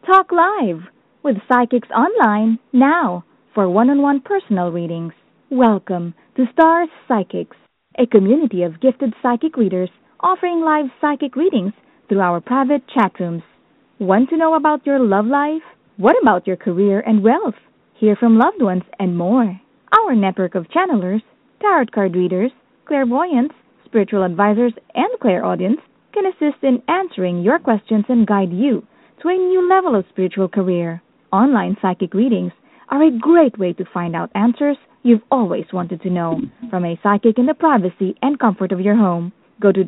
Talk live with Psychics Online now for one-on-one personal readings. Welcome to Stars Psychics, a community of gifted psychic readers offering live psychic readings through our private chat rooms. Want to know about your love life? What about your career and wealth? Hear from loved ones and more. Our network of channelers, tarot card readers, clairvoyants, spiritual advisors, and clairaudience can assist in answering your questions and guide you to a new level of spiritual career. Online psychic readings are a great way to find out answers you've always wanted to know from a psychic in the privacy and comfort of your home. Go to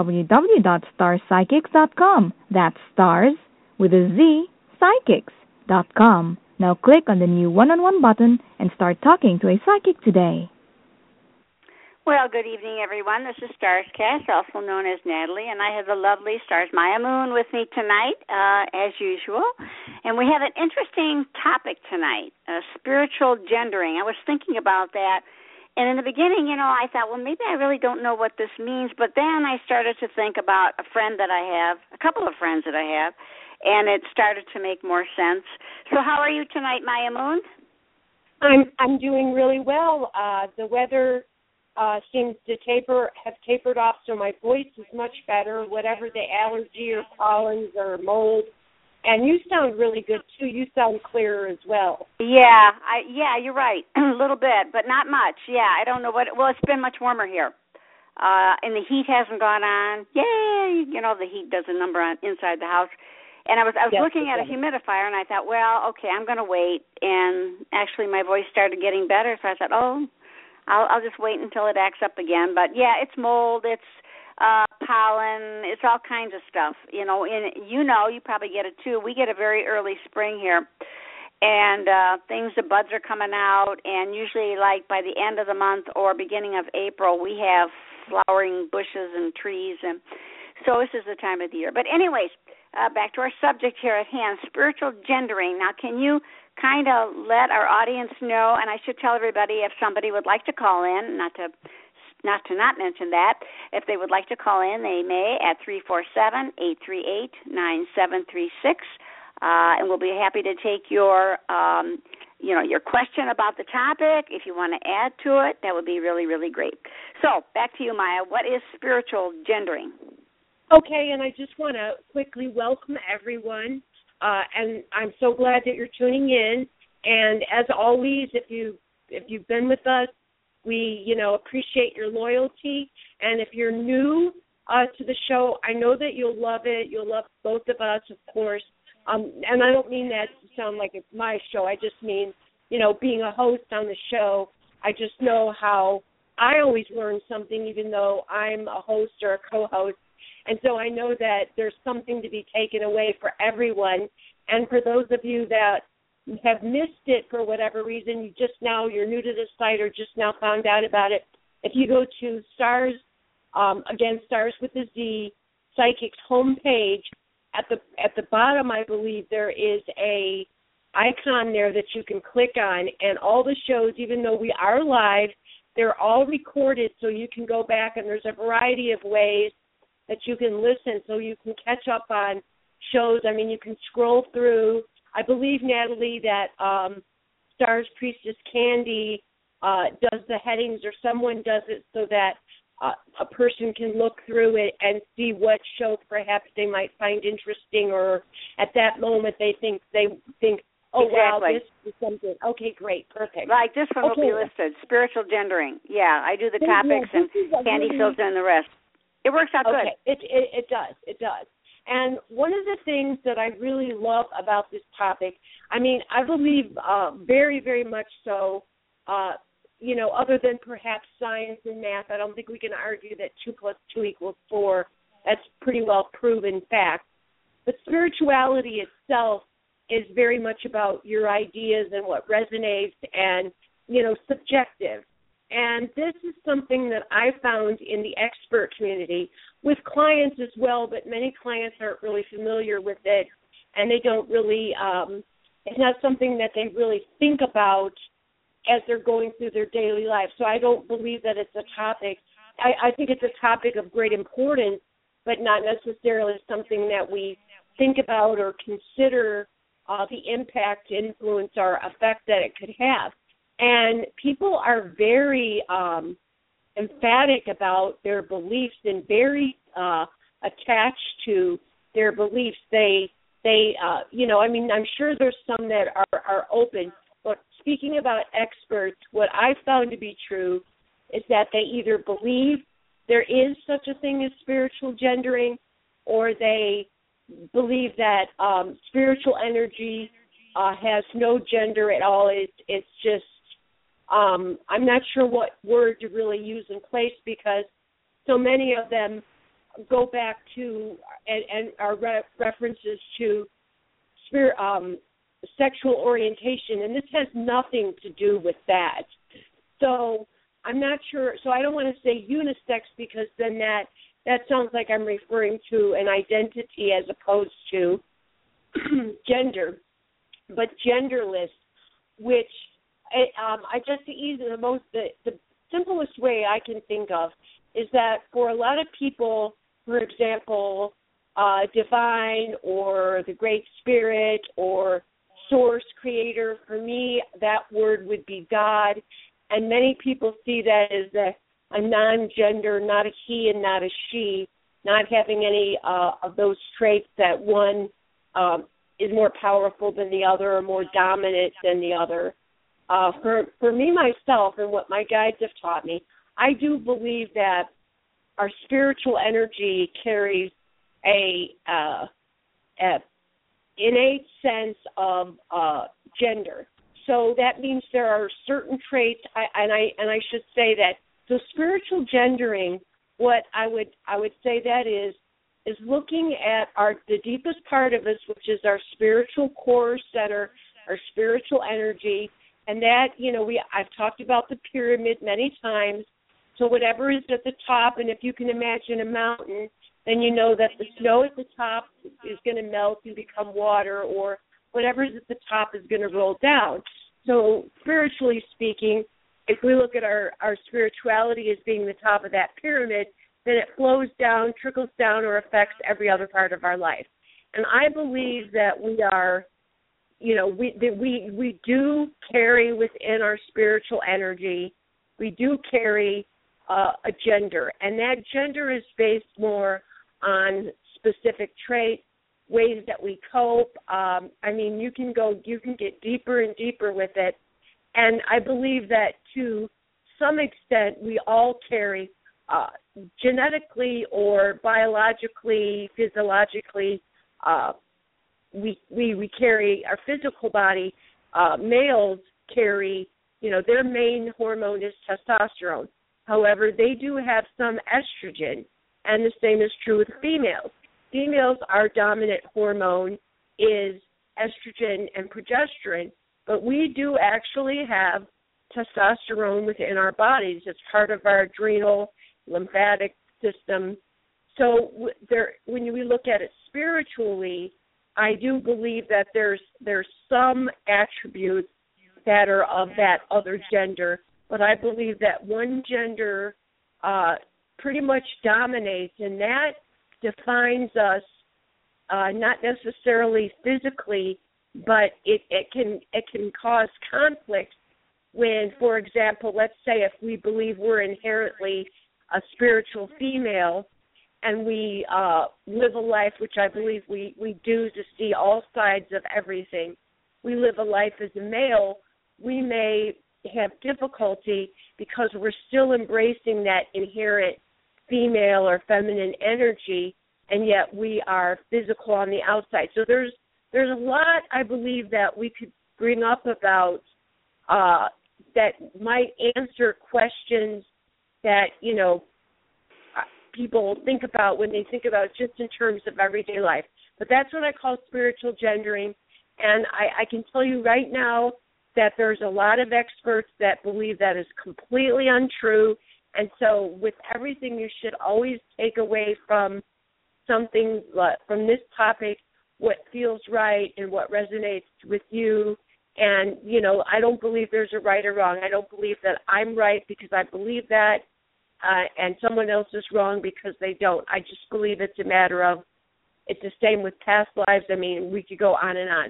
www.starspsychics.com. That's stars with a Z, psychics.com. Now click on the new one-on-one button and start talking to a psychic today. Well, good evening, everyone. This is Stars Cast, also known as Natalie, and I have the lovely Stars Maya Moon with me tonight, as usual. And we have an interesting topic tonight, spiritual gendering. I was thinking about that, and in the beginning, I thought, well, maybe I really don't know what this means, but then I started to think about a friend that I have, a couple of friends that I have, and it started to make more sense. So how are you tonight, Maya Moon? I'm doing really well. The weather seems to have tapered off, so my voice is much better, whatever the allergy or pollens or mold. And you sound really good, too. You sound clearer as well. Yeah, you're right, a little bit, but not much. Yeah, I don't know well, it's been much warmer here. And the heat hasn't gone on. Yay! The heat does a number on inside the house. And I was looking at a humidifier, and I thought, well, okay, I'm going to wait. And actually, my voice started getting better, so I thought, I'll just wait until it acts up again. But, yeah, it's mold, it's pollen, it's all kinds of stuff. And you probably get it, too. We get a very early spring here. And the buds are coming out, and usually, like, by the end of the month or beginning of April, we have flowering bushes and trees. And so this is the time of the year. But anyways, back to our subject here at hand, spiritual gendering. Now, can you kind of let our audience know, and I should tell everybody if somebody would like to call in, not to mention that, if they would like to call in, they may at 347-838-9736, and we'll be happy to take your your question about the topic. If you want to add to it, that would be really, really great. So, back to you, Maya. What is spiritual gendering? Okay, and I just want to quickly welcome everyone, and I'm so glad that you're tuning in. And as always, if you've been with us, we appreciate your loyalty. And if you're new to the show, I know that you'll love it. You'll love both of us, of course. And I don't mean that to sound like it's my show. I just mean, being a host on the show. I just know how I always learn something, even though I'm a host or a co-host. And so I know that there's something to be taken away for everyone. And for those of you that have missed it for whatever reason, you're new to this site or just now found out about it, if you go to Stars, again, Stars with a Z, Psychics homepage, at the bottom, I believe, there is a icon there that you can click on. And all the shows, even though we are live, they're all recorded, so you can go back, and there's a variety of ways that you can listen, so you can catch up on shows. I mean, you can scroll through. I believe, Natalie, that Stars Priestess Candy does the headings, or someone does it so that a person can look through it and see what show perhaps they might find interesting, or at that moment they think, oh, exactly. Wow, this is something. Okay, great, perfect. Like this one will be listed, spiritual gendering. Yeah, I do the topics, and Candy fills in the rest. It works out good. It does. And one of the things that I really love about this topic, I mean, I believe very, very much so, other than perhaps science and math, I don't think we can argue that 2 + 2 = 4. That's pretty well proven fact. But spirituality itself is very much about your ideas and what resonates and, subjective. And this is something that I found in the expert community with clients as well, but many clients aren't really familiar with it, and they don't really, it's not something that they really think about as they're going through their daily life. So I don't believe that it's a topic. I think it's a topic of great importance, but not necessarily something that we think about or consider the impact, influence, or effect that it could have. And people are very emphatic about their beliefs and very attached to their beliefs. They I'm sure there's some that are open. But speaking about experts, what I've found to be true is that they either believe there is such a thing as spiritual gendering, or they believe that spiritual energy has no gender at all. It's just, I'm not sure what word to really use in place, because so many of them go back to and are references to sexual orientation, and this has nothing to do with that. So I'm not sure. So I don't want to say unisex, because then that sounds like I'm referring to an identity as opposed to gender, but genderless, which I just the simplest way I can think of is that for a lot of people, for example, divine or the Great Spirit or source, creator, for me that word would be God, and many people see that as a non-gender, not a he and not a she, not having any of those traits that one is more powerful than the other or more dominant than the other. For me, myself, and what my guides have taught me, I do believe that our spiritual energy carries a innate sense of gender. So that means there are certain traits, and I should say that. So spiritual gendering, what I would say that is looking at the deepest part of us, which is our spiritual core center, our spiritual energy, and that, I've talked about the pyramid many times. So whatever is at the top, and if you can imagine a mountain, then you know that the snow at the top is going to melt and become water, or whatever is at the top is going to roll down. So spiritually speaking, if we look at our spirituality as being the top of that pyramid, then it flows down, trickles down, or affects every other part of our life. And I believe that we are, we do carry within our spiritual energy, we do carry a gender, and that gender is based more on specific traits, ways that we cope. You can get deeper and deeper with it. And I believe that to some extent we all carry genetically or biologically, physiologically, we carry our physical body. Males carry, their main hormone is testosterone. However, they do have some estrogen, and the same is true with females. Females, our dominant hormone is estrogen and progesterone, but we do actually have testosterone within our bodies. It's part of our adrenal, lymphatic system. So when we look at it spiritually, I do believe that there's some attributes that are of that other gender, but I believe that one gender pretty much dominates, and that defines us not necessarily physically, but it can cause conflict when, for example, let's say if we believe we're inherently a spiritual female and we live a life, which I believe we do to see all sides of everything, we live a life as a male, we may have difficulty because we're still embracing that inherent female or feminine energy, and yet we are physical on the outside. So there's a lot, I believe, that we could bring up about that might answer questions that, people think about when they think about just in terms of everyday life. But that's what I call spiritual gendering, and I can tell you right now that there's a lot of experts that believe that is completely untrue. And so with everything, you should always take away from something from this topic what feels right and what resonates with you. And, I don't believe there's a right or wrong. I don't believe that I'm right because I believe that and someone else is wrong because they don't. I just believe it's a matter of, it's the same with past lives. We could go on and on.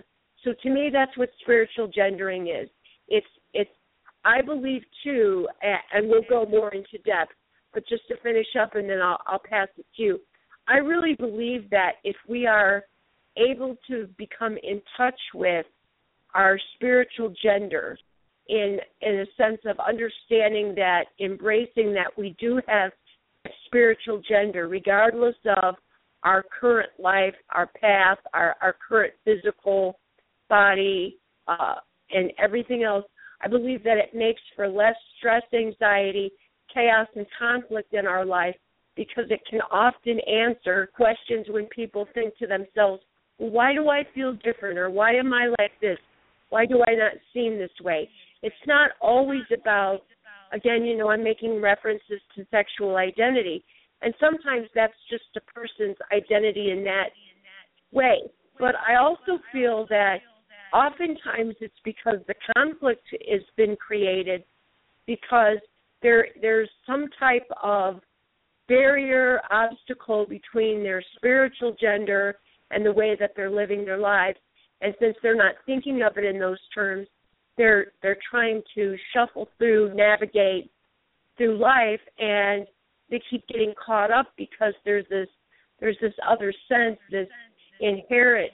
So to me, that's what spiritual gendering is. It's I believe too, and we'll go more into depth, but just to finish up and then I'll pass it to you. I really believe that if we are able to become in touch with our spiritual gender in a sense of understanding that, embracing that we do have spiritual gender regardless of our current life, our path, our current physical body, and everything else, I believe that it makes for less stress, anxiety, chaos, and conflict in our life because it can often answer questions when people think to themselves, well, why do I feel different, or why am I like this? Why do I not seem this way? It's not always about, again, I'm making references to sexual identity, and sometimes that's just a person's identity in that way. But I also feel that oftentimes it's because the conflict has been created because there's some type of barrier, obstacle between their spiritual gender and the way that they're living their lives. And since they're not thinking of it in those terms, they're trying to shuffle through, navigate through life, and they keep getting caught up because there's this other sense, this inherent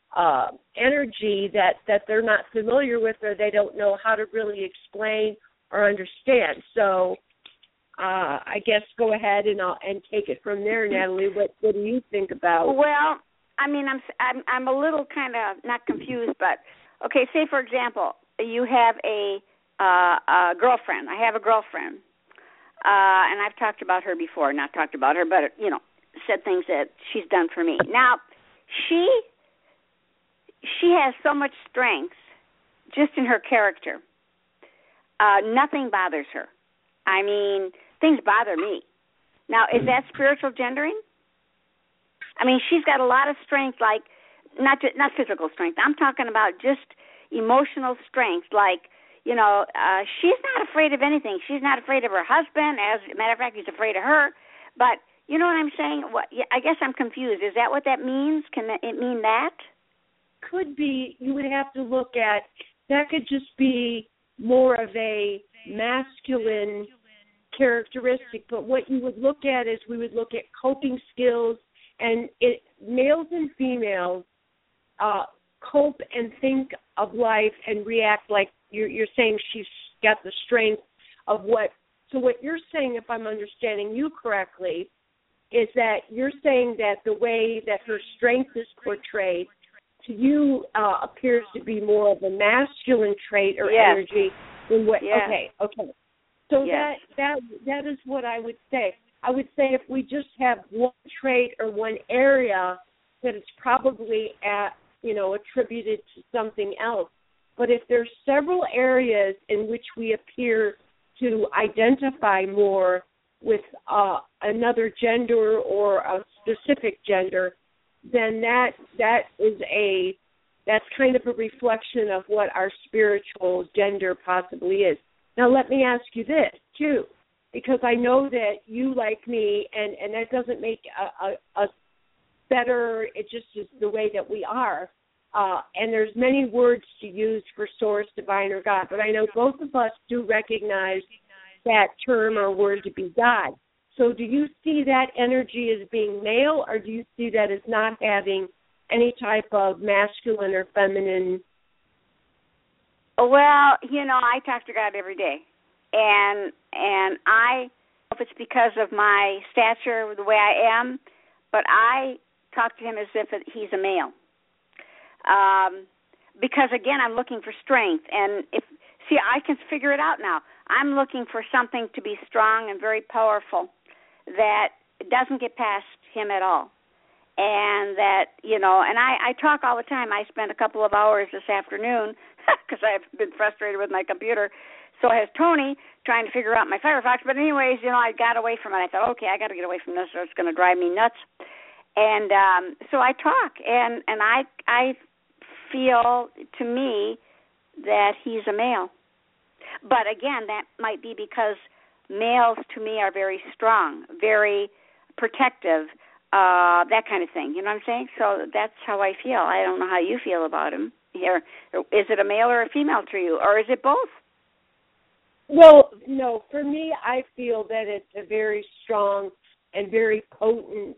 energy that they're not familiar with, or they don't know how to really explain or understand. So I guess go ahead and take it from there, Natalie. What do you think about? Well, I mean, I'm a little kind of not confused, but okay. Say for example, you have a girlfriend. I have a girlfriend, and I've talked about her before. Not talked about her, but said things that she's done for me. Now, she has so much strength just in her character. Nothing bothers her. I mean, things bother me. Now, is that spiritual gendering? I mean, she's got a lot of strength, like not physical strength. I'm talking about just emotional strength. Like, she's not afraid of anything. She's not afraid of her husband. As a matter of fact, he's afraid of her. But you know what I'm saying? I guess I'm confused. Is that what that means? Can it mean that? Could be. You would have to look at that. Could just be more of a masculine characteristic. But what you would look at is we would look at coping skills. And males and females cope and think of life and react like you're saying she's got the strength of what. So what you're saying, if I'm understanding you correctly, is that you're saying that the way that her strength is portrayed to you appears to be more of a masculine trait or energy than what. Yes. Okay. So yes. that is what I would say. I would say if we just have one trait or one area, that it's probably attributed to something else. But if there's several areas in which we appear to identify more with another gender or a specific gender, then that's kind of a reflection of what our spiritual gender possibly is. Now let me ask you this too, because I know that you, like me, and that doesn't make us better. It just is the way that we are. And there's many words to use for source, divine, or God, but I know both of us do recognize that term or word to be God. So do you see that energy as being male, or do you see that as not having any type of masculine or feminine? Well, I talk to God every day. And I don't know if it's because of my stature, the way I am, but I talk to him as if he's a male. Because, again, I'm looking for strength. And I can figure it out now. I'm looking for something to be strong and very powerful that doesn't get past him at all. And that, and I talk all the time. I spent a couple of hours this afternoon because I've been frustrated with my computer. So has Tony, trying to figure out my Firefox. But anyways, I got away from it. I thought, okay, I got to get away from this or it's going to drive me nuts. And so I talk, and I feel, to me, that he's a male. But, again, that might be because males, to me, are very strong, very protective, that kind of thing. You know what I'm saying? So that's how I feel. I don't know how you feel about him. here. Is it a male or a female to you, or is it both? Well, no, for me, I feel that it's a very strong and very potent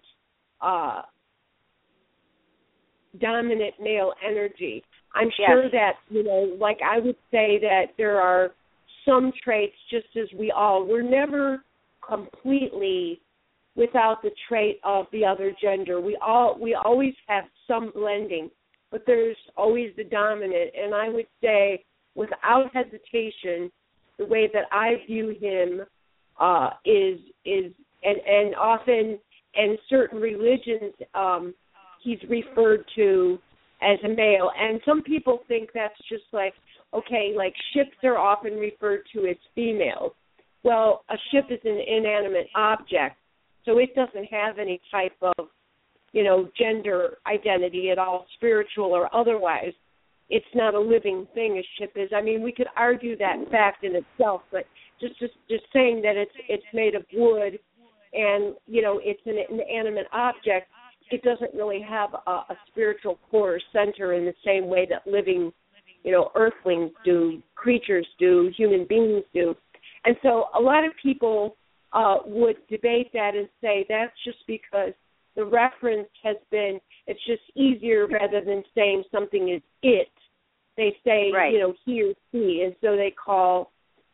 dominant male energy. I'm sure that, like I would say that there are some traits, just as we're never completely without the trait of the other gender. We always have some blending, but there's always the dominant. And I would say, without hesitation, the way that I view him is and often in certain religions he's referred to as a male. And some people think that's just like, okay, like ships are often referred to as females. Well, a ship is an inanimate object, so it doesn't have any type of, gender identity at all, spiritual or otherwise. It's not a living thing, a ship is. I mean, we could argue that fact in itself, but just saying that it's made of wood and, it's an inanimate object, it doesn't really have a spiritual core or center in the same way that living, earthlings do, creatures do, human beings do. And so a lot of people would debate that and say that's just because the reference has been, it's just easier rather than saying something is it. They say, he or she, and so they call,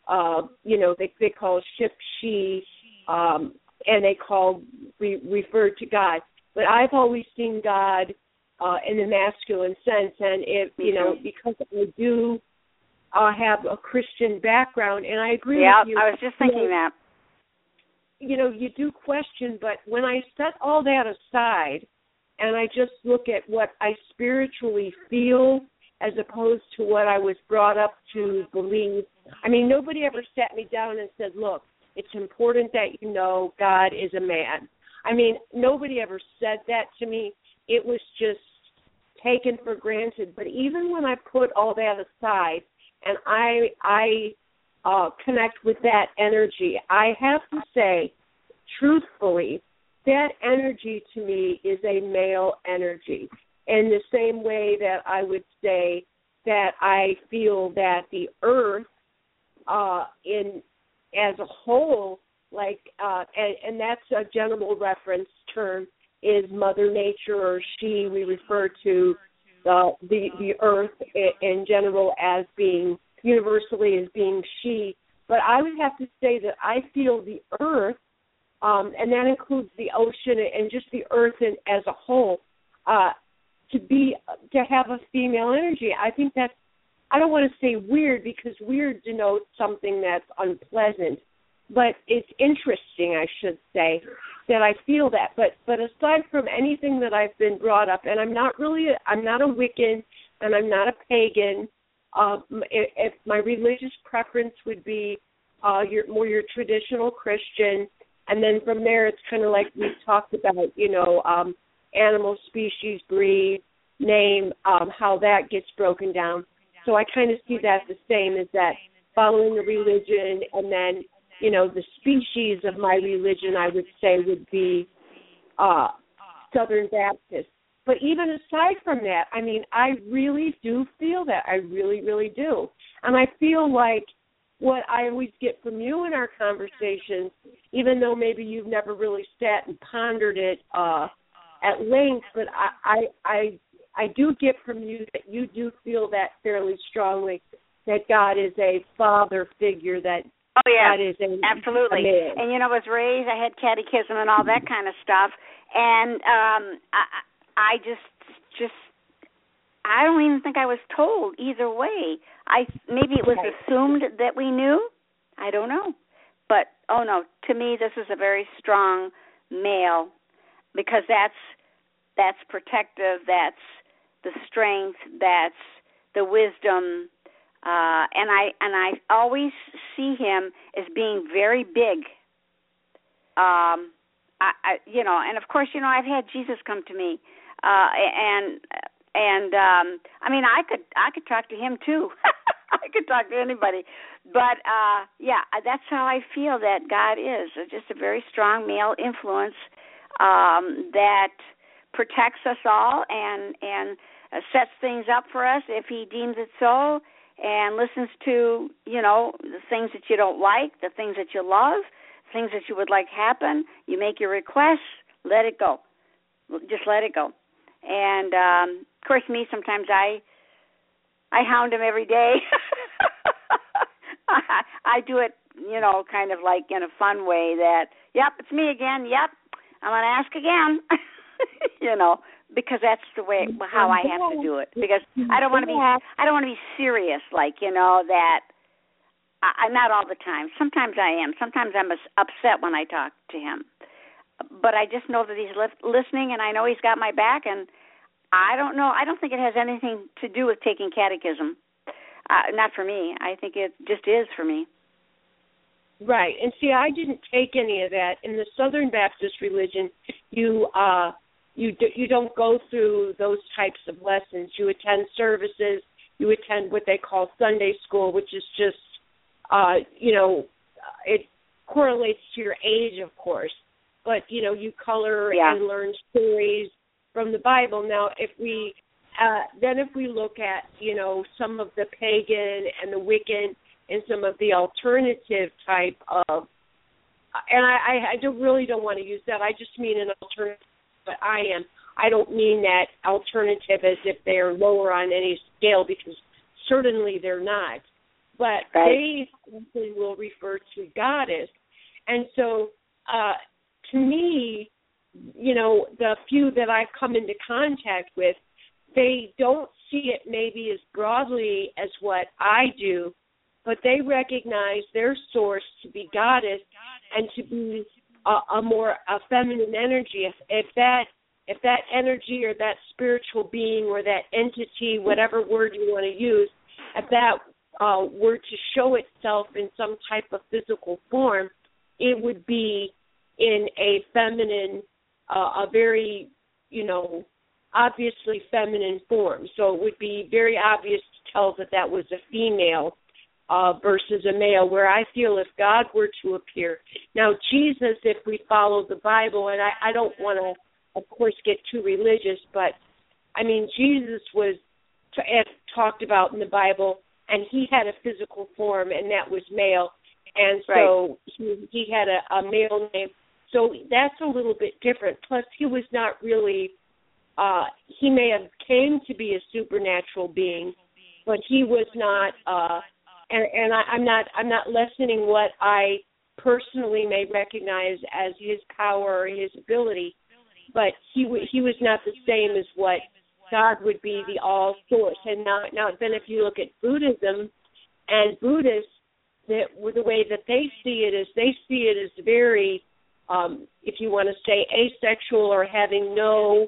they call ship she, and they refer to God. But I've always seen God in the masculine sense, and because I do have a Christian background, and I agree with you. Yeah, I was just thinking that. You do question, but when I set all that aside and I just look at what I spiritually feel as opposed to what I was brought up to believe, I mean, nobody ever sat me down and said, look, it's important that you know God is a man. I mean, nobody ever said that to me. It was just taken for granted. But even when I put all that aside and I connect with that energy, I have to say, truthfully, that energy to me is a male energy. In the same way that I would say that I feel that the earth as a whole, and that's a general reference term, is Mother Nature or she. We refer to the earth in general as being, universally as being she. But I would have to say that I feel the earth, and that includes the ocean and just the earth as a whole, to have a female energy. I think that's, I don't want to say weird because weird denotes something that's unpleasant, but it's interesting, I should say, that I feel that. But aside from anything that I've been brought up, and I'm not a Wiccan and I'm not a pagan. If my religious preference would be your traditional Christian, and then from there it's kind of like we talked about, animal, species, breed, name, how that gets broken down. So I kind of see that the same as that, following the religion, and then, the species of my religion, I would say, would be Southern Baptist. But even aside from that, I mean, I really do feel that. I really, really do. And I feel like what I always get from you in our conversations, even though maybe you've never really sat and pondered it at length, but I do get from you that you do feel that fairly strongly, that God is a father figure, that God is absolutely. a man. And, I was raised, I had catechism and all that kind of stuff, and I just I don't even think I was told either way. Maybe it was assumed that we knew. I don't know. But, oh, no, to me this is a very strong male, because that's protective, that's the strength, that's the wisdom, and I always see him as being very big. And of course, I've had Jesus come to me, and I mean, I could talk to him too. I could talk to anybody, but that's how I feel that God is, just a very strong male influence that protects us all, and sets things up for us if he deems it so, and listens to, the things that you don't like, the things that you love, things that you would like happen. You make your requests, let it go. Just let it go. And, of course, me, sometimes I hound him every day. I do it, kind of like in a fun way that, yep, it's me again. Yep, I'm going to ask again. Because that's the way how I have to do it. Because I don't want to be serious, like that. I not all the time. Sometimes I am. Sometimes I'm upset when I talk to him. But I just know that he's listening, and I know he's got my back. And I don't know. I don't think it has anything to do with taking catechism. Not for me. I think it just is for me. Right. And see, I didn't take any of that. In the Southern Baptist religion, you don't go through those types of lessons. You attend services. You attend what they call Sunday school, which is just, it correlates to your age, of course. But, you color and learn stories from the Bible. Now, if we look at, some of the pagan and the Wiccan and some of the alternative type of, and I really don't want to use that. I just mean an alternative, but I don't mean that alternative as if they're lower on any scale, because certainly they're not. But they will refer to goddess. And so to me, the few that I've come into contact with, they don't see it maybe as broadly as what I do, but they recognize their source to be goddess and to be a feminine energy. If that energy or that spiritual being or that entity, whatever word you want to use, if that were to show itself in some type of physical form, it would be in a feminine, a very, obviously feminine form. So it would be very obvious to tell that was a female versus a male, where I feel if God were to appear. Now, Jesus, if we follow the Bible, and I don't want to, of course, get too religious, but, Jesus was talked about in the Bible, and he had a physical form, and that was male. And so he had a male name. So that's a little bit different. Plus, he was not really, he may have came to be a supernatural being, but he was not, and I'm not lessening what I personally may recognize as his power or his ability, but he was not the same as what God would be, the all source. And now then if you look at Buddhism and Buddhists, the way that they see it is very, if you want to say asexual or having no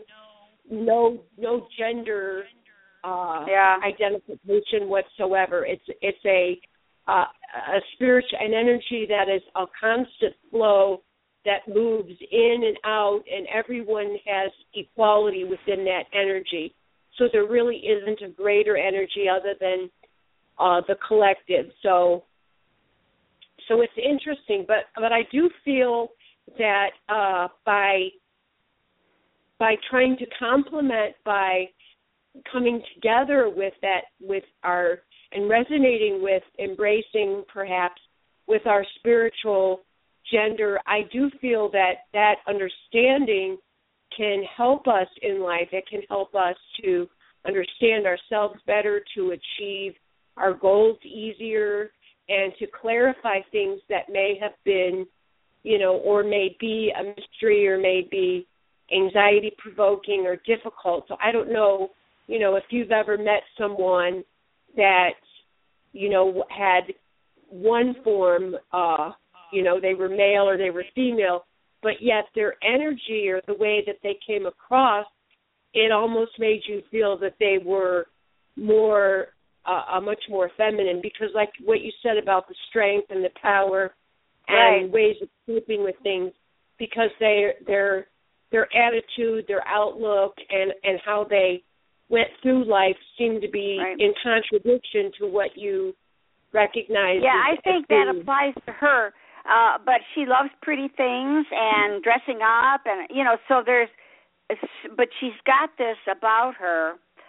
gender identification whatsoever. It's a spiritual, an energy that is a constant flow that moves in and out, and everyone has equality within that energy. So there really isn't a greater energy other than the collective. So it's interesting, but I do feel that by trying to complement, by coming together with our and resonating with, embracing perhaps with our spiritual gender, I do feel that understanding can help us in life. It can help us to understand ourselves better, to achieve our goals easier, and to clarify things that may have been, or may be a mystery or may be anxiety-provoking or difficult. So I don't know, if you've ever met someone that, had one form, they were male or they were female, but yet their energy or the way that they came across, it almost made you feel that they were more, much more feminine, because like what you said about the strength and the power and ways of coping with things, because their attitude, their outlook, and how they went through life seemed to be in contradiction to what you recognize. Yeah, I think that applies to her. But she loves pretty things and dressing up, and so but she's got this about her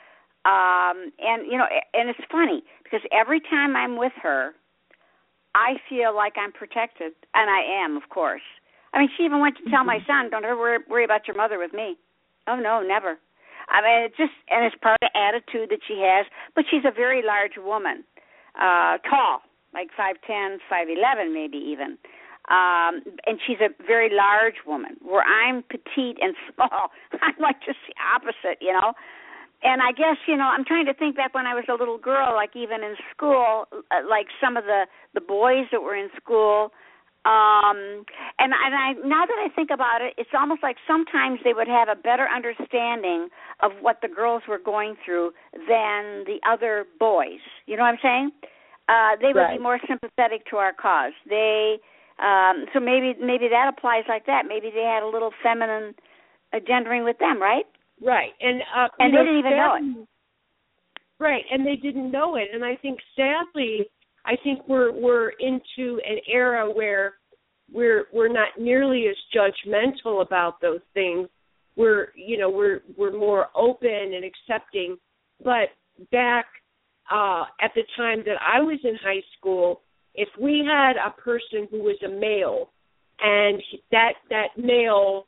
And, and it's funny because every time I'm with her, I feel like I'm protected, and I am, of course. I mean, she even went to tell my son, don't ever worry about your mother with me. Oh, no, never. I mean, it's part of the attitude that she has, but she's a very large woman, tall, like 5'10", 5'11", maybe even. And she's a very large woman, where I'm petite and small. I'm like just the opposite, And I guess, I'm trying to think back when I was a little girl, like even in school, like some of the boys that were in school. And I now that I think about it, it's almost like sometimes they would have a better understanding of what the girls were going through than the other boys. You know what I'm saying? They would be more sympathetic to our cause. So maybe that applies like that. Maybe they had a little feminine gendering with them, right? Right, and they didn't even know it. Right, and they didn't know it. And I think, sadly, we're into an era where we're not nearly as judgmental about those things. We're more open and accepting. But back at the time that I was in high school, if we had a person who was a male, and that male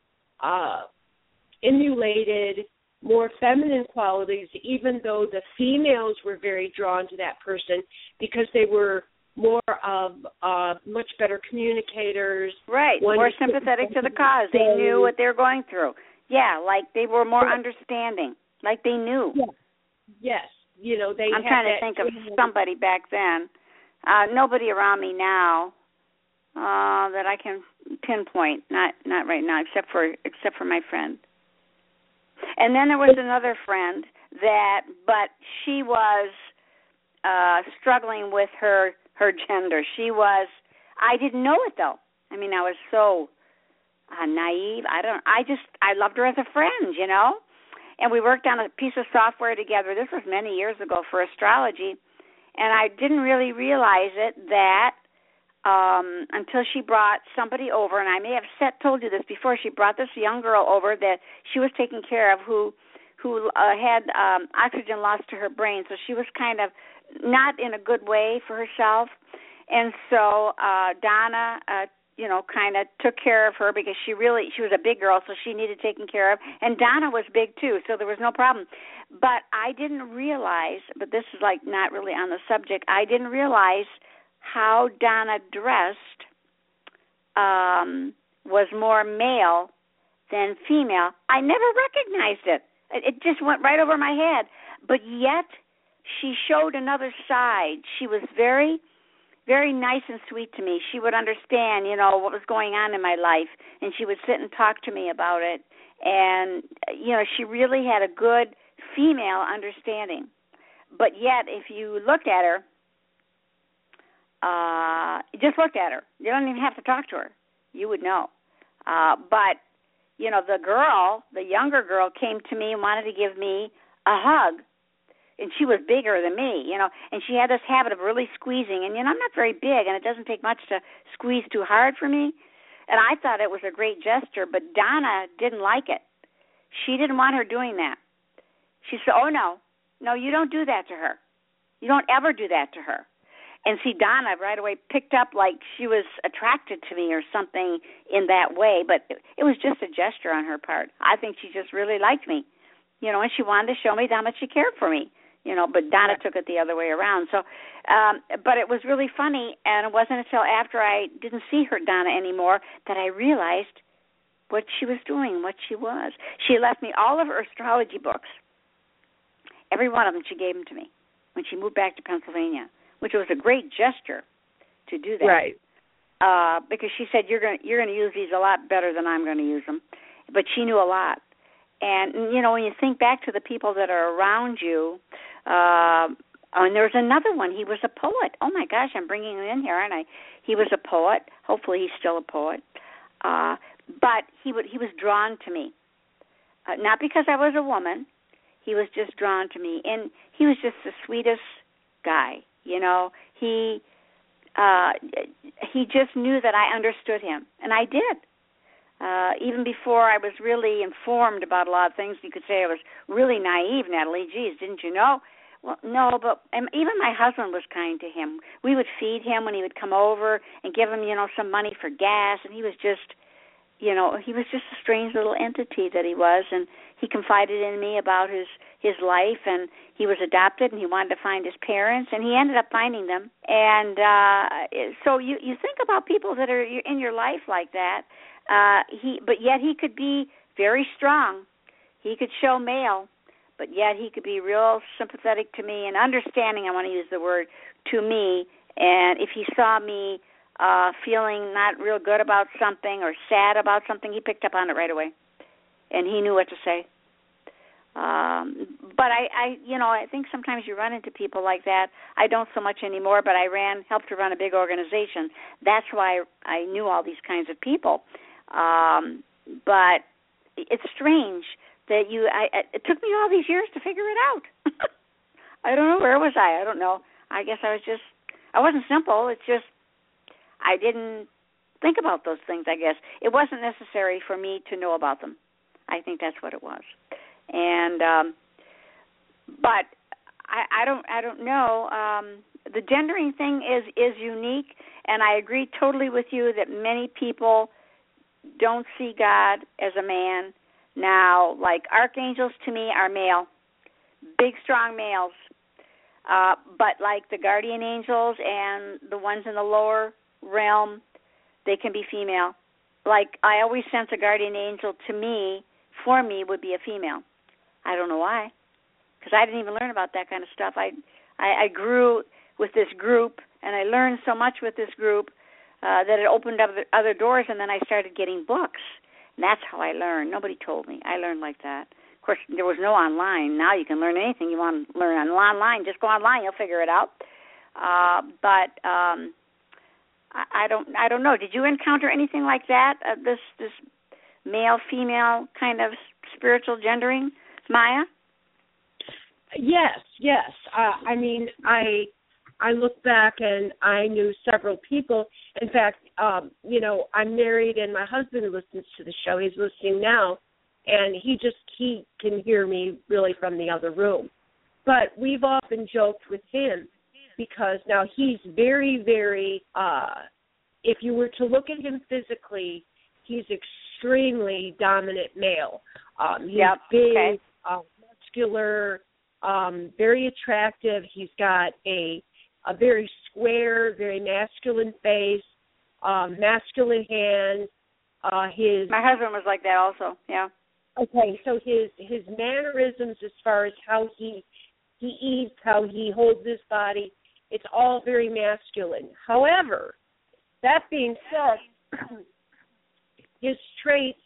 emulated more feminine qualities, even though the females were very drawn to that person because they were more of much better communicators. Right, more sympathetic to the cause. They knew what they were going through. Yeah, like they were more understanding, like they knew. Yes, they. I'm trying to think of somebody back then. Nobody around me now that I can pinpoint. Not right now, except for my friend. And then there was another friend but she was struggling with her gender. I didn't know it though. I mean, I was so naive. I loved her as a friend, And we worked on a piece of software together. This was many years ago for astrology, and I didn't really realize it that until she brought somebody over, and I may have told you this before. She brought this young girl over that she was taking care of who had oxygen loss to her brain, so she was kind of not in a good way for herself. And so Donna, kind of took care of her because she was a big girl, so she needed taking care of. And Donna was big too, so there was no problem. But I didn't realize, but this is like not really on the subject, I didn't realize how Donna dressed was more male than female. I never recognized it. It just went right over my head. But yet she showed another side. She was very, very nice and sweet to me. She would understand, what was going on in my life, and she would sit and talk to me about it. And, she really had a good female understanding. But yet, if you looked at her, just looked at her. You don't even have to talk to her. You would know. But, the younger girl came to me and wanted to give me a hug. And she was bigger than me, and she had this habit of really squeezing. And, I'm not very big, and it doesn't take much to squeeze too hard for me. And I thought it was a great gesture, but Donna didn't like it. She didn't want her doing that. She said, oh, no, you don't do that to her. You don't ever do that to her. And see, Donna right away picked up like she was attracted to me or something in that way, but it was just a gesture on her part. I think she just really liked me, and she wanted to show me how much she cared for me, but Donna took it the other way around. So, but it was really funny, and it wasn't until after I didn't see her, Donna, anymore, that I realized what she was doing, what she was. She left me all of her astrology books, every one of them. She gave them to me when she moved back to Pennsylvania, which was a great gesture to do that. Right. Because she said, you're going to use these a lot better than I'm going to use them. But she knew a lot. And, when you think back to the people that are around you, and there's another one. He was a poet. Oh, my gosh, I'm bringing him in here, aren't I? He was a poet. Hopefully he's still a poet. But he was drawn to me. Not because I was a woman. He was just drawn to me. And he was just the sweetest guy. He just knew that I understood him, and I did. even before I was really informed about a lot of things. You could say I was really naive, Natalie. Geez, didn't you know? Well, no, but even my husband was kind to him. We would feed him when he would come over and give him, some money for gas, and he was just a strange little entity that he was, and he confided in me about his life, and he was adopted, and he wanted to find his parents, and he ended up finding them. And so you think about people that are in your life like that, but yet he could be very strong. He could show male, but yet he could be real sympathetic to me and understanding, I want to use the word, to me. And if he saw me feeling not real good about something or sad about something, he picked up on it right away, and he knew what to say. But I think sometimes you run into people like that. I don't so much anymore, but I helped to run a big organization. That's why I knew all these kinds of people. But it's strange that it took me all these years to figure it out. I don't know, where was I? I don't know. I guess I wasn't simple. It's just I didn't think about those things, I guess. It wasn't necessary for me to know about them. I think that's what it was. And but I don't know. The gendering thing is unique, and I agree totally with you that many people don't see God as a man. Now, like archangels to me are male, big, strong males. But like the guardian angels and the ones in the lower realm, they can be female. Like I always sense a guardian angel for me would be a female. I don't know why, because I didn't even learn about that kind of stuff. I grew with this group, and I learned so much with this group that it opened up other doors, and then I started getting books. And that's how I learned. Nobody told me. I learned like that. Of course, there was no online. Now you can learn anything you want to learn online. Just go online, you'll figure it out. But I don't know. Did you encounter anything like that? This male-female kind of spiritual gendering, Maya? Yes. I mean, I look back and I knew several people. In fact, I'm married and my husband listens to the show. He's listening now, and he can hear me really from the other room. But we've often joked with him because now he's very, very, if you were to look at him physically, he's extremely dominant male. He's big, muscular, very attractive. He's got a very square, very masculine face, masculine hands. My husband was like that also. Yeah. Okay, so his mannerisms as far as how he eats, how he holds his body, it's all very masculine. However, that being said, his traits,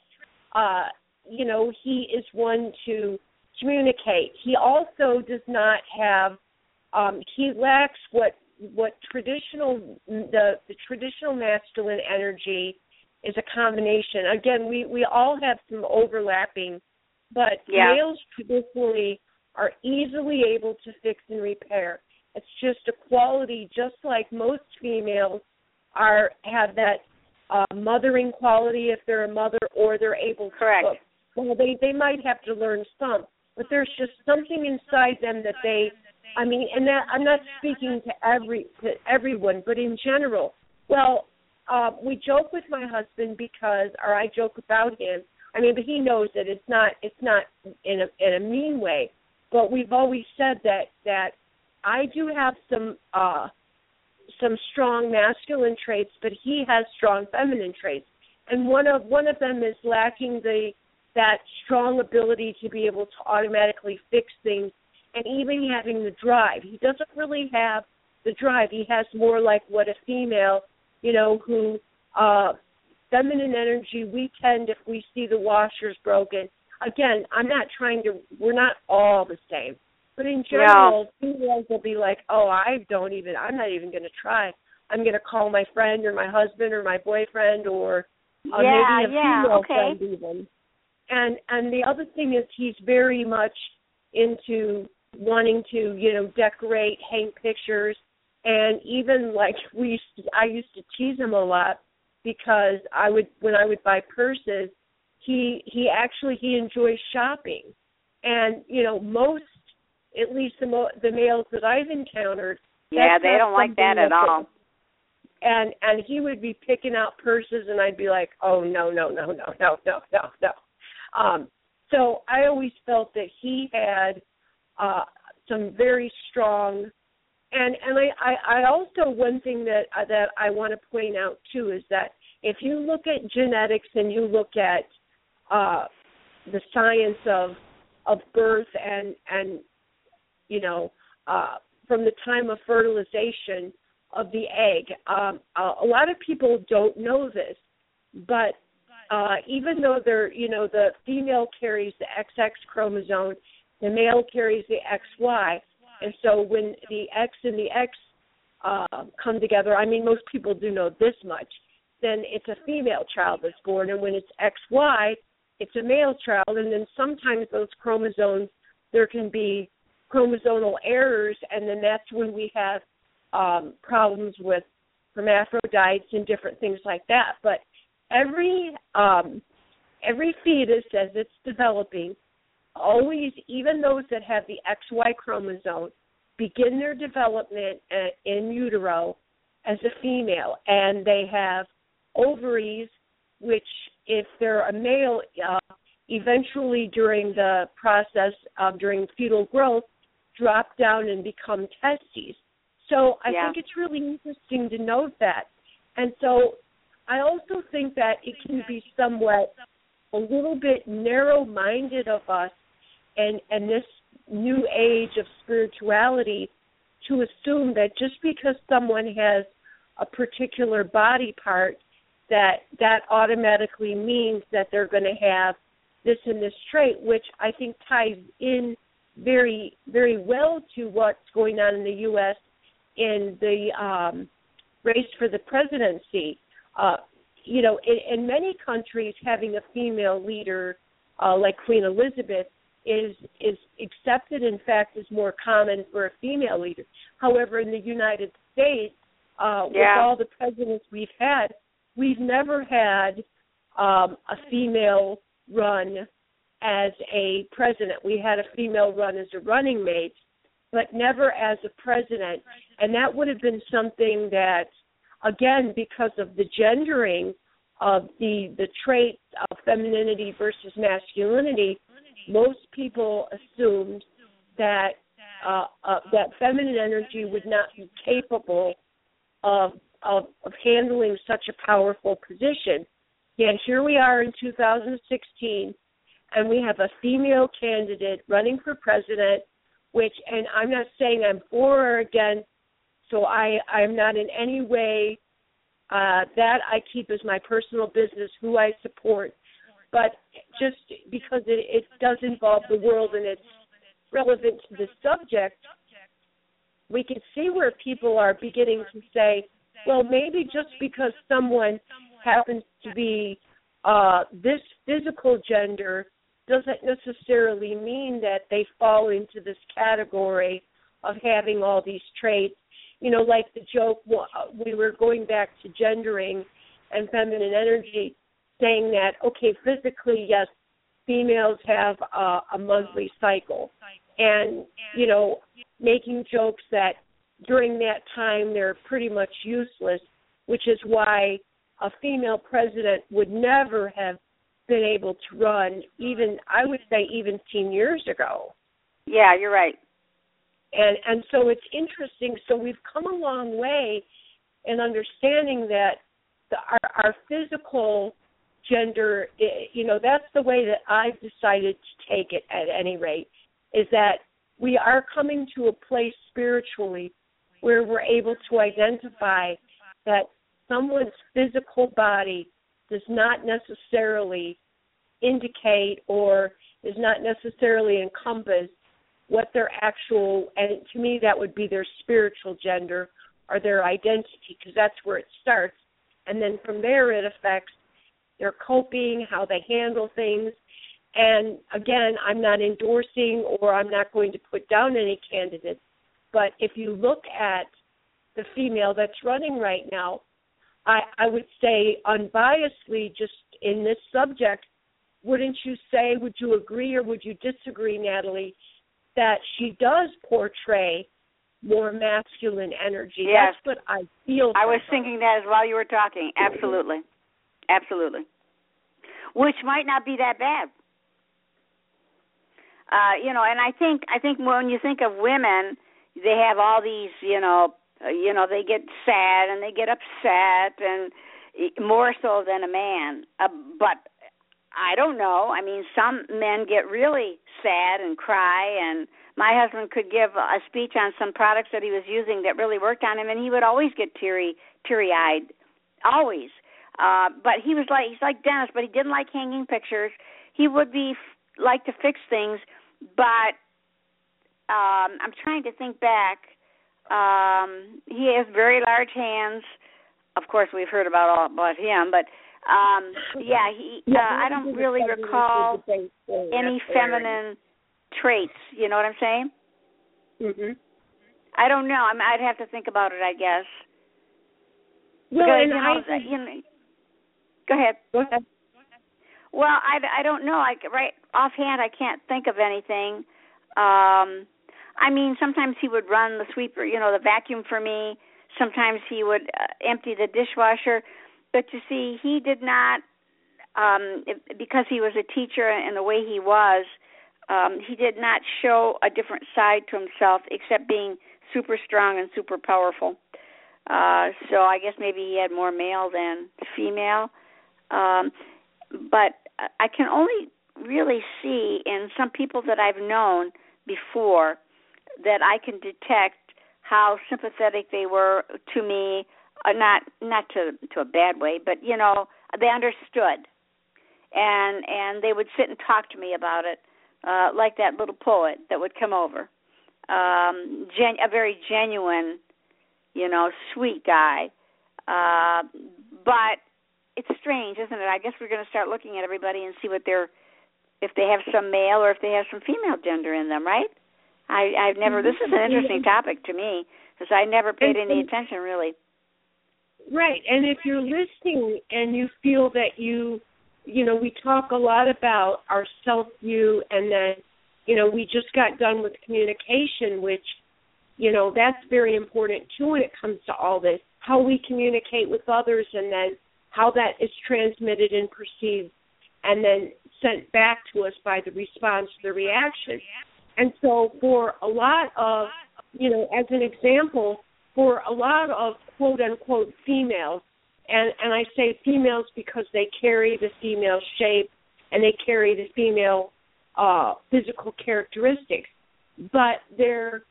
he is one to communicate. He also does not have, he lacks what the traditional masculine energy is a combination. Again, we all have some overlapping, but males traditionally are easily able to fix and repair. It's just a quality, just like most females have that mothering quality if they're a mother, or they're able to cook. Well, they might have to learn some, but there's just something inside them that and that I'm not speaking to everyone, but in general. Well, we joke with my husband or I joke about him. But he knows that it's not in a mean way. But we've always said that I do have some strong masculine traits, but he has strong feminine traits, and one of them is lacking that strong ability to be able to automatically fix things, and even having the drive. He doesn't really have the drive. He has more like what a female, who feminine energy, we tend, if we see the washers broken, again, we're not all the same. But in general, females will be like, I'm not even going to try. I'm going to call my friend or my husband or my boyfriend or maybe a female friend even. And the other thing is he's very much into wanting to, decorate, hang pictures, and even like I used to tease him a lot because when I would buy purses, he enjoys shopping, and most, at least the males that I've encountered, yeah, they don't like that at all. And he would be picking out purses, and I'd be like, oh no. So I always felt that he had some very strong, and I also, one thing that I want to point out too is that if you look at genetics and you look at the science of birth and from the time of fertilization of the egg, a lot of people don't know this, but even though the female carries the XX chromosome, the male carries the XY, and so when the X and the X come together, I mean, most people do know this much, then it's a female child that's born, and when it's XY, it's a male child, and then sometimes those chromosomes, there can be chromosomal errors, and then that's when we have problems with hermaphrodites and different things like that. But every fetus, as it's developing, always, even those that have the XY chromosome, begin their development in utero as a female, and they have ovaries, which, if they're a male, eventually during the process during fetal growth, drop down and become testes. So I think it's really interesting to note that. And so I also think that it can be somewhat a little bit narrow-minded of us and this new age of spirituality to assume that just because someone has a particular body part, that automatically means that they're going to have this and this trait, which I think ties in very, very well to what's going on in the U.S. in the race for the presidency. In many countries, having a female leader like Queen Elizabeth is accepted. In fact, is more common for a female leader. However, in the United States, with all the presidents we've had, we've never had a female run as a president. We had a female run as a running mate, but never as a president. And that would have been something that, again, because of the gendering of the trait of femininity versus masculinity, most people assumed that that feminine energy would not be capable of handling such a powerful position. Yet here we are in 2016, and we have a female candidate running for president, and I'm not saying I'm for or against, so I'm not in any way, that I keep as my personal business, who I support, but just because it does involve the world and it's relevant to the subject, we can see where people are beginning to say, well, maybe just because someone happens to be this physical gender doesn't necessarily mean that they fall into this category of having all these traits. Like the joke, we were going back to gendering and feminine energy, saying that, okay, physically, yes, females have a monthly cycle. And, making jokes that during that time they're pretty much useless, which is why a female president would never have been able to run, I would say even 10 years ago. Yeah, you're right. And so it's interesting. So we've come a long way in understanding that our physical gender, that's the way that I've decided to take it at any rate, is that we are coming to a place spiritually where we're able to identify that someone's physical body does not necessarily indicate or does not necessarily encompass what their actual, and to me that would be their spiritual gender or their identity, because that's where it starts. And then from there it affects their coping, how they handle things. And again, I'm not endorsing or I'm not going to put down any candidates, but if you look at the female that's running right now, I would say unbiasedly, just in this subject, wouldn't you say, would you agree or would you disagree, Natalie, that she does portray more masculine energy? Yes. That's what I feel. I was thinking that as while you were talking. Absolutely. Absolutely. Which might not be that bad. And I think when you think of women, they have all these, they get sad and they get upset, and more so than a man. But I don't know. I mean, some men get really sad and cry, and my husband could give a speech on some products that he was using that really worked on him, and he would always get teary-eyed, always. But he's like Dennis, but he didn't like hanging pictures. He would like to fix things, but I'm trying to think back. He has very large hands. Of course, we've heard about him, but I don't really recall any feminine traits. You know what I'm saying? Mhm. I don't know. I'd have to think about it, I guess. Well, because, go ahead. Go ahead. Well, I don't know. Right offhand, I can't think of anything. I mean, sometimes he would run the sweeper, the vacuum for me. Sometimes he would empty the dishwasher. But you see, he did not, because he was a teacher and the way he was, he did not show a different side to himself except being super strong and super powerful. So I guess maybe he had more male than female. But I can only really see in some people that I've known before that I can detect how sympathetic they were to me, not to a bad way, but they understood, and they would sit and talk to me about it, like that little poet that would come over, a very genuine, sweet guy, but it's strange, isn't it? I guess we're going to start looking at everybody and see if they have some male or if they have some female gender in them, right? I've never. This is an interesting topic to me because I never paid any attention really. Right, and if you're listening and you feel that we talk a lot about our self-view, and then, we just got done with communication, which, that's very important too when it comes to all this, how we communicate with others, and then how that is transmitted and perceived and then sent back to us by the response, the reaction. And so for a lot of, as an example, for a lot of quote-unquote females, and I say females because they carry the female shape and they carry the female physical characteristics, but their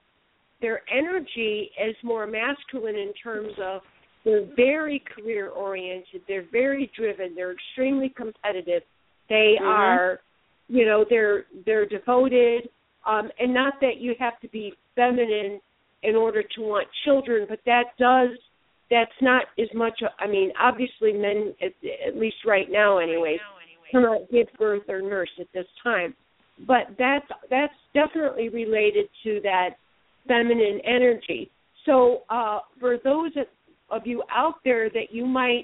energy is more masculine in terms of they're very career-oriented, they're very driven, they're extremely competitive, they are, they're devoted, and not that you have to be feminine in order to want children, but that's not as much, obviously men, at least right now anyways, cannot give birth or nurse at this time. But that's definitely related to that feminine energy. So for those of you out there that you might,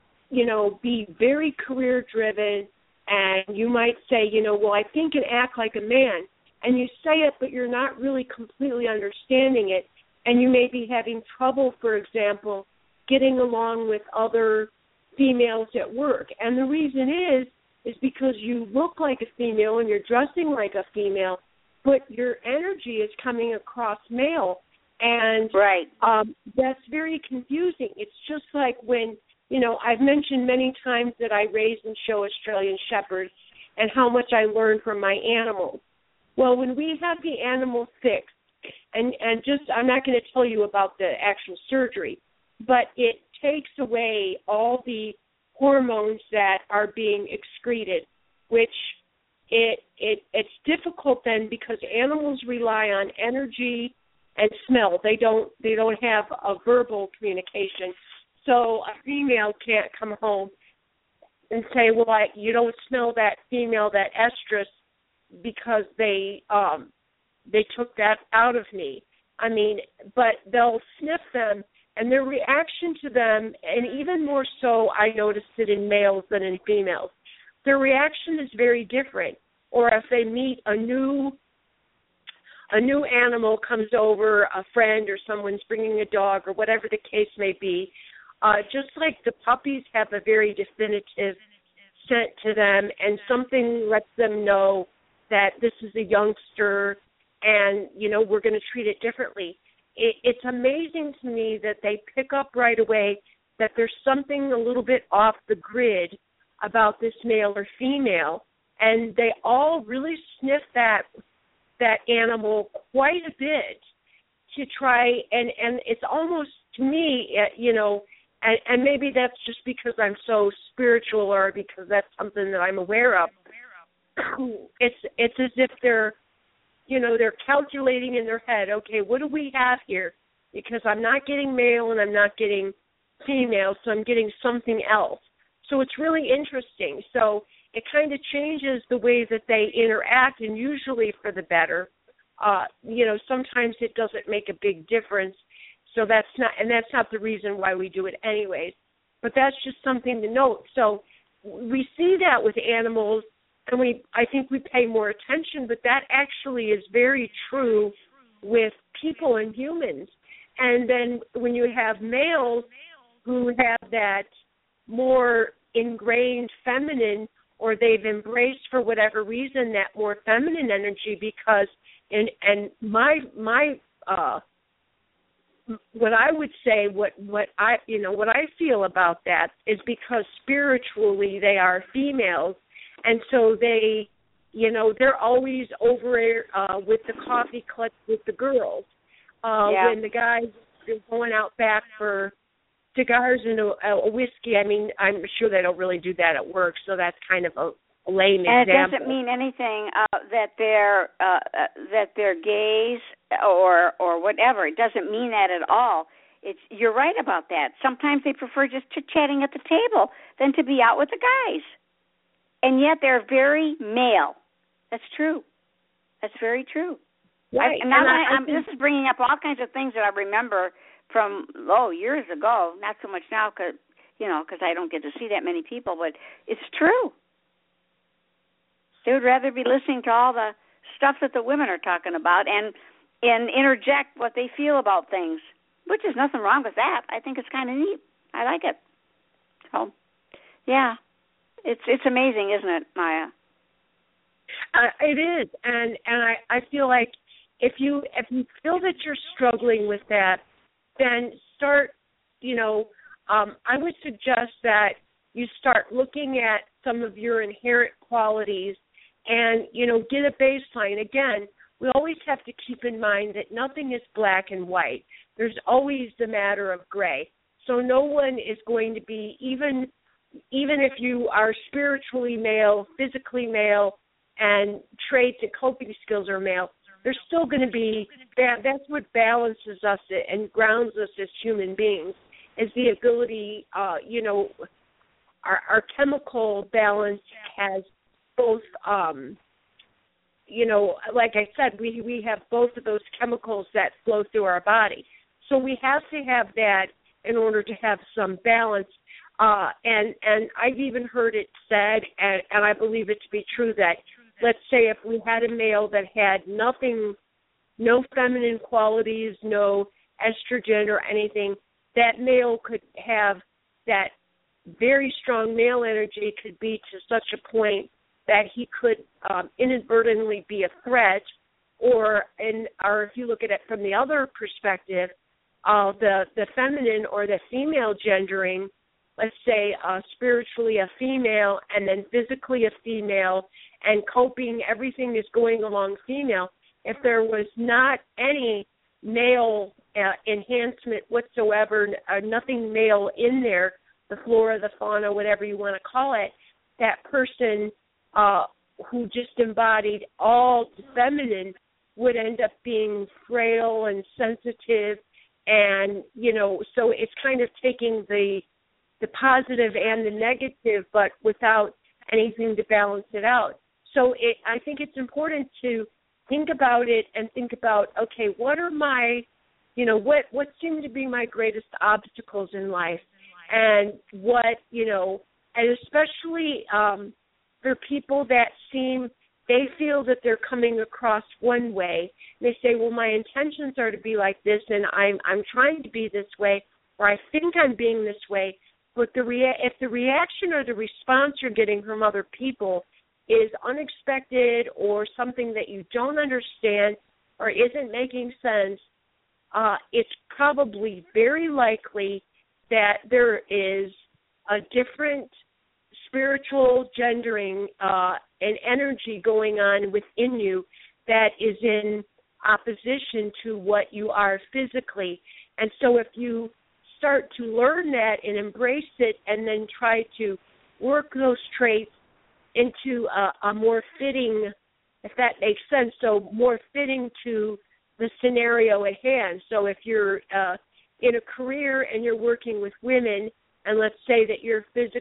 be very career-driven, and you might say, well, I think and act like a man, and you say it, but you're not really completely understanding it, and you may be having trouble, for example, getting along with other females at work. And the reason is because you look like a female and you're dressing like a female, but your energy is coming across male. And right. That's very confusing. It's just like when, I've mentioned many times that I raise and show Australian Shepherds and how much I learn from my animals. Well, when we have the animal fixed, and I'm not going to tell you about the actual surgery, but it takes away all the hormones that are being excreted, which it's difficult then because animals rely on energy and smell. They don't have a verbal communication. So a female can't come home and say, well, you don't smell that female, that estrus, because they took that out of me. But they'll sniff them And their reaction to them, and even more so I noticed it in males than in females, their reaction is very different. Or if they meet a new animal comes over, a friend or someone's bringing a dog or whatever the case may be, just like the puppies have a very definitive scent to them, and something lets them know that this is a youngster and, we're going to treat it differently. It's amazing to me that they pick up right away that there's something a little bit off the grid about this male or female, and they all really sniff that animal quite a bit to try, and it's almost, to me, and maybe that's just because I'm so spiritual or because that's something that I'm aware of. It's as if they're calculating in their head, okay, what do we have here? Because I'm not getting male and I'm not getting female, so I'm getting something else. So it's really interesting. So it kind of changes the way that they interact, and usually for the better. Sometimes it doesn't make a big difference. So that's not the reason why we do it anyways. But that's just something to note. So we see that with animals, and I think we pay more attention, but that actually is very true with people and humans. And then when you have males who have that more ingrained feminine, or they've embraced for whatever reason that more feminine energy, because and my what I would say, what I feel about that is because spiritually they are females, and so they, they're always over with the coffee clutch with the girls. When the guys are going out back for cigars and a whiskey, I mean, I'm sure they don't really do that at work, so that's kind of a lame example. And it doesn't mean anything that they're gays or whatever. It doesn't mean that at all. You're right about that. Sometimes they prefer just chit-chatting at the table than to be out with the guys. And yet they're very male. That's true. That's very true. Right. This is bringing up all kinds of things that I remember from, years ago. Not so much now because I don't get to see that many people, but it's true. They would rather be listening to all the stuff that the women are talking about and interject what they feel about things, which is nothing wrong with that. I think it's kind of neat. I like it. So, yeah, it's amazing, isn't it, Maya? It is, and I feel like if you feel that you're struggling with that, then start. I would suggest that you start looking at some of your inherent qualities, and get a baseline. Again, we always have to keep in mind that nothing is black and white. There's always the matter of gray. So no one is going to be, even if you are spiritually male, physically male, and traits and coping skills are male, there's still going to be, that's what balances us and grounds us as human beings, is the ability, our chemical balance has both, like I said, we have both of those chemicals that flow through our body. So we have to have that in order to have some balance. And I've even heard it said, and I believe it to be true, that let's say if we had a male that had nothing, no feminine qualities, no estrogen or anything, that male could have that very strong male energy, could be to such a point that he could inadvertently be a threat, or if you look at it from the other perspective, the feminine or the female gendering, let's say spiritually a female and then physically a female, and coping, everything is going along female. If there was not any male enhancement whatsoever, nothing male in there, the flora, the fauna, whatever you want to call it, that person who just embodied all the feminine would end up being frail and sensitive, and so it's kind of taking the positive and the negative, but without anything to balance it out. So I think it's important to think about it and think about, okay, what are my what seem to be my greatest obstacles in life, and what, and especially for people that they feel that they're coming across one way. They say, well, my intentions are to be like this, and I'm trying to be this way, or I think I'm being this way. But if the reaction or the response you're getting from other people is unexpected or something that you don't understand or isn't making sense, it's probably very likely that there is a different spiritual gendering and energy going on within you that is in opposition to what you are physically. And so if you start to learn that and embrace it and then try to work those traits into a more fitting, if that makes sense, so more fitting to the scenario at hand. So if you're in a career and you're working with women, and let's say that you're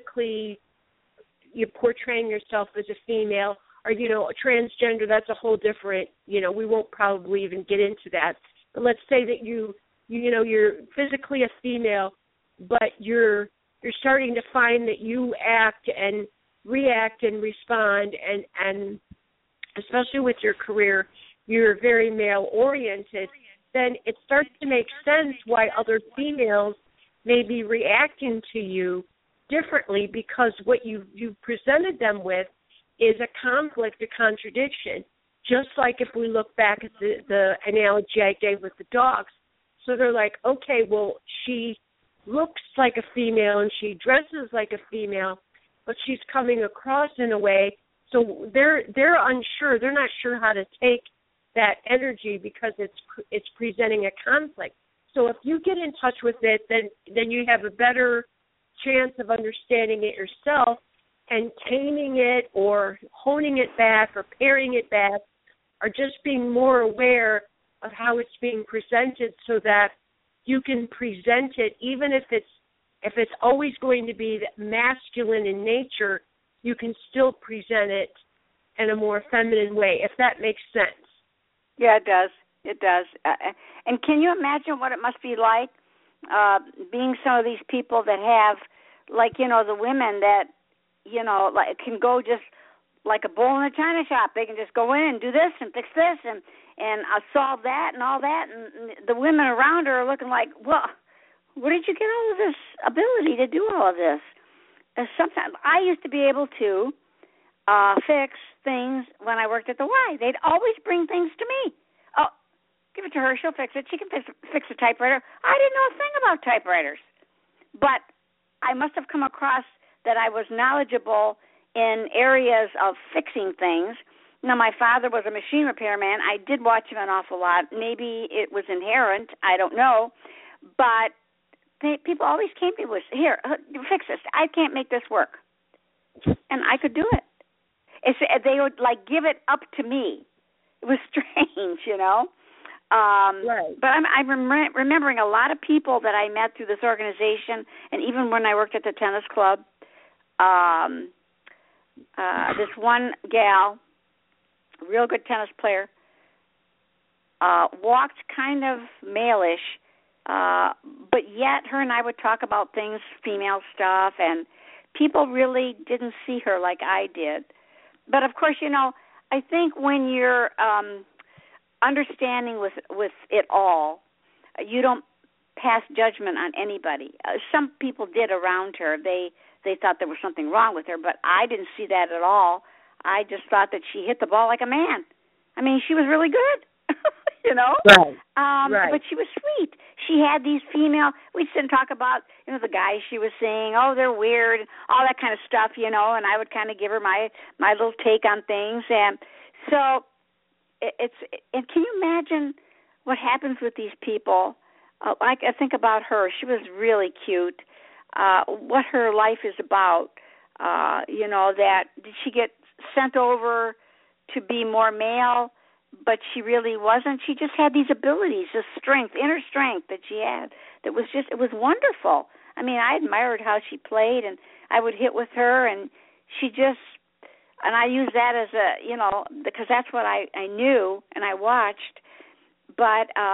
portraying yourself as a female, or, a transgender, that's a whole different, we won't probably even get into that. But let's say that you're physically a female, but you're starting to find that you act and react and respond, and especially with your career, you're very male-oriented, then it starts to make sense why other females may be reacting to you differently, because what you've presented them with is a conflict, a contradiction, just like if we look back at the analogy I gave with the dogs. So they're like, okay, well, she looks like a female and she dresses like a female, but she's coming across in a way, so they're unsure. They're not sure how to take that energy because it's presenting a conflict. So if you get in touch with it, then you have a better chance of understanding it yourself and taming it or honing it back or paring it back, or just being more aware of how it's being presented, so that you can present it, even if it's always going to be masculine in nature, you can still present it in a more feminine way, if that makes sense. Yeah, it does. It does. And can you imagine what it must be like being some of these people that have, like, the women that, like, can go just like a bull in a china shop. They can just go in and do this and fix this and solve that and all that. And the women around her are looking like, well, where did you get all of this ability to do all of this? Sometimes I used to be able to fix things when I worked at the Y. They'd always bring things to me. Oh, give it to her. She'll fix it. She can fix a typewriter. I didn't know a thing about typewriters. But I must have come across that I was knowledgeable in areas of fixing things. Now, my father was a machine repairman. I did watch him an awful lot. Maybe it was inherent. I don't know. But people always came to me with, here, fix this. I can't make this work. And I could do it. They would, like, give it up to me. It was strange, Right. But I'm remembering a lot of people that I met through this organization, and even when I worked at the tennis club, this one gal, a real good tennis player, walked kind of male-ish, but yet her and I would talk about things, female stuff, and people really didn't see her like I did. But, of course, I think when you're understanding with it all, you don't pass judgment on anybody. Some people did around her. They thought there was something wrong with her, but I didn't see that at all. I just thought that she hit the ball like a man. I mean, she was really good, Right. Right. But she was sweet. She had these female, we didn't talk about, the guys she was seeing, oh, they're weird, all that kind of stuff, and I would kind of give her my little take on things. And so and can you imagine what happens with these people? I think about her. She was really cute. What her life is about, that did she get sent over to be more male, but she really wasn't. She just had these abilities, this strength, inner strength that she had that was just, it was wonderful. I mean, I admired how she played, and I would hit with her, and she just, and I use that as a, because that's what I knew and I watched. But,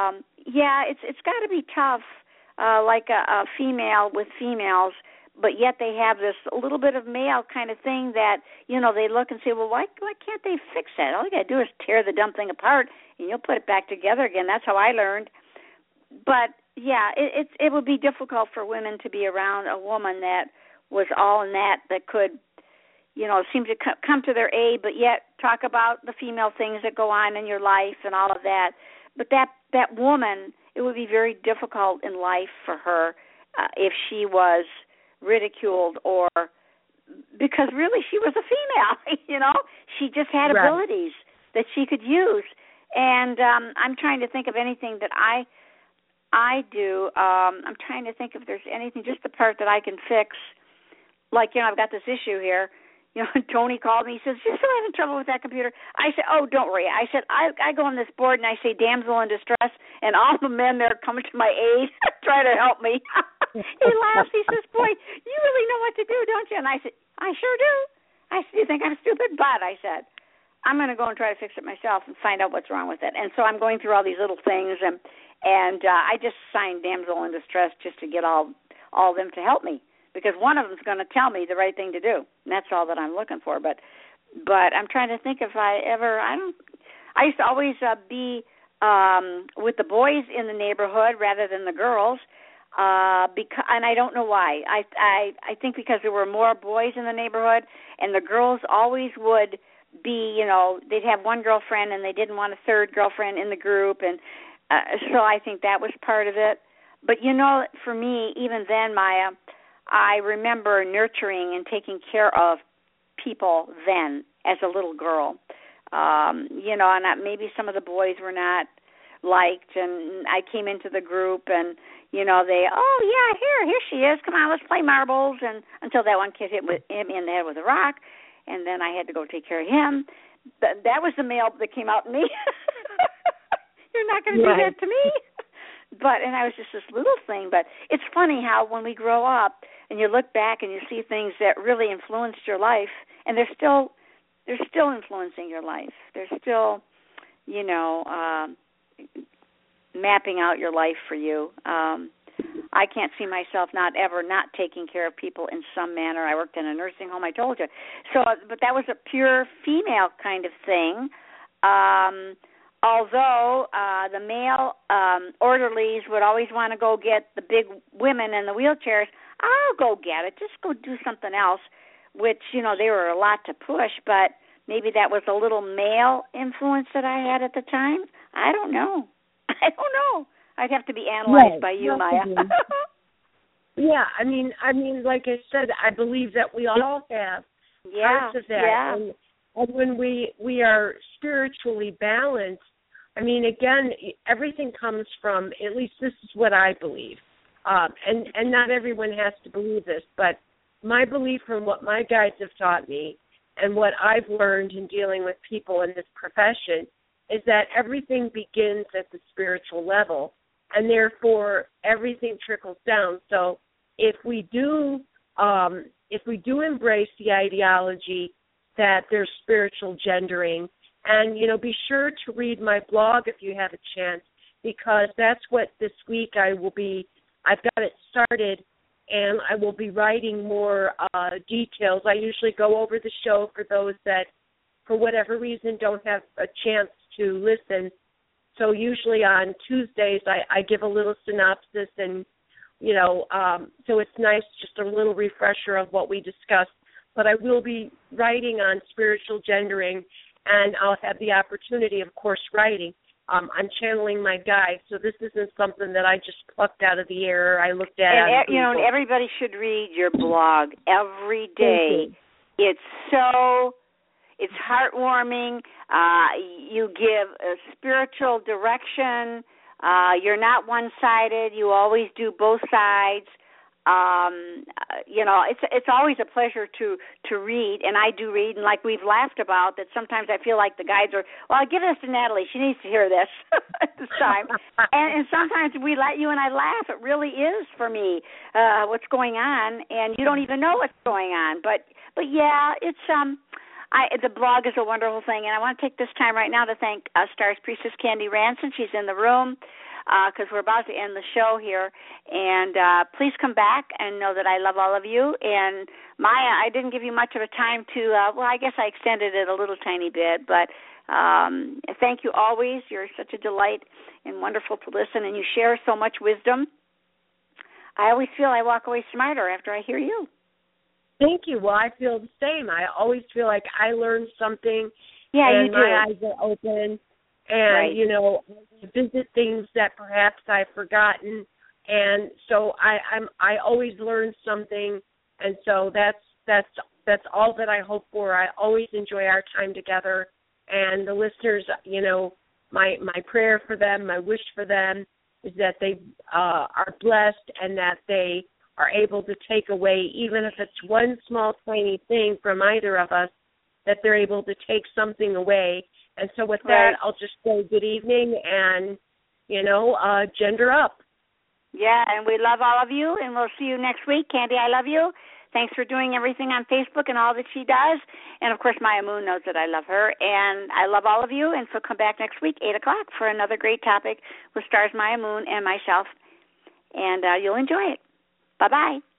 Yeah, it's got to be tough, like a female with females, but yet they have this a little bit of male kind of thing that, they look and say, well, why can't they fix that? All you got to do is tear the dumb thing apart, and you'll put it back together again. That's how I learned. But, yeah, it would be difficult for women to be around a woman that was all in that could, seem to come to their aid, but yet talk about the female things that go on in your life and all of that. But that woman, it would be very difficult in life for her if she was ridiculed, or because really she was a female, she just had abilities that she could use. And I'm trying to think of anything that I do. I'm trying to think if there's anything, just the part that I can fix. Like, I've got this issue here. Tony called me. He says, "You're still having trouble with that computer?" I said, "Oh, don't worry." I said, I go on this board and I say damsel in distress, and all the men there coming to my aid, trying to help me. He laughs. He says, "Boy, you really know what to do, don't you?" And I said, "I sure do." I said, "You think I'm stupid?" But I said, I'm going to go and try to fix it myself and find out what's wrong with it. And so I'm going through all these little things, and I just signed damsel in distress just to get all of them to help me. Because one of them's going to tell me the right thing to do, and that's all that I'm looking for. But I'm trying to think if I used to always be with the boys in the neighborhood rather than the girls, and I don't know why. I think because there were more boys in the neighborhood, and the girls always would be, they'd have one girlfriend, and they didn't want a third girlfriend in the group, and so I think that was part of it. But, for me, even then, Maya, I remember nurturing and taking care of people then as a little girl. And maybe some of the boys were not liked, and I came into the group, and, here she is. Come on, let's play marbles. And until that one kid hit him in the head with a rock, and then I had to go take care of him. That was the male that came out in me. You're not going to do that to me. And I was just this little thing. But it's funny how when we grow up and you look back and you see things that really influenced your life, and they're still influencing your life. They're still, mapping out your life for you. I can't see myself not taking care of people in some manner. I worked in a nursing home, I told you. So, but that was a pure female kind of thing. Although the male orderlies would always want to go get the big women in the wheelchairs, I'll go get it. Just go do something else, which, they were a lot to push, but maybe that was a little male influence that I had at the time. I don't know. I'd have to be analyzed by you, Maya. Yeah, I mean, like I said, I believe that we all have parts of that. Yeah. And when we are spiritually balanced, again, everything comes from, at least this is what I believe, and not everyone has to believe this, but my belief from what my guides have taught me and what I've learned in dealing with people in this profession is that everything begins at the spiritual level, and therefore everything trickles down. So if we do embrace the ideology that there's spiritual gendering, and be sure to read my blog if you have a chance, because that's what this week I've got it started, and I will be writing more details. I usually go over the show for those that, for whatever reason, don't have a chance to listen. So usually on Tuesdays I give a little synopsis, and so it's nice, just a little refresher of what we discussed. But I will be writing on spiritual gendering, and I'll have the opportunity, of course, writing. I'm channeling my guide, so this isn't something that I just plucked out of the air. I looked at it. And everybody should read your blog every day. It's heartwarming. You give a spiritual direction. You're not one-sided. You always do both sides. It's always a pleasure to read, and I do read, and like we've laughed about that, sometimes I feel like the guides are, well, I'll give this to Natalie. She needs to hear this at this time. and sometimes you and I laugh. It really is for me what's going on, and you don't even know what's going on. But yeah, it's the blog is a wonderful thing, and I want to take this time right now to thank Stars Priestess Candy Ranson. She's in the room. because we're about to end the show here. And please come back and know that I love all of you. And Maya, I didn't give you much of a time to, well, I guess I extended it a little tiny bit, but thank you always. You're such a delight and wonderful to listen, and you share so much wisdom. I always feel I walk away smarter after I hear you. Thank you. Well, I feel the same. I always feel like I learned something. Yeah, and you do. My eyes are open, and right. you know, I visit things that perhaps I've forgotten, and so I always learn something, and so that's all that I hope for. I always enjoy our time together, and the listeners, you know, my prayer for them, my wish for them is that they are blessed and that they are able to take away, even if it's one small tiny thing from either of us, that they're able to take something away. And so with that, I'll just say good evening and, you know, gender up. Yeah, and we love all of you, and we'll see you next week. Candy, I love you. Thanks for doing everything on Facebook and all that she does. And, of course, Maya Moon knows that I love her. And I love all of you. And so come back next week, 8 o'clock, for another great topic with Stars Maya Moon and myself. And you'll enjoy it. Bye-bye.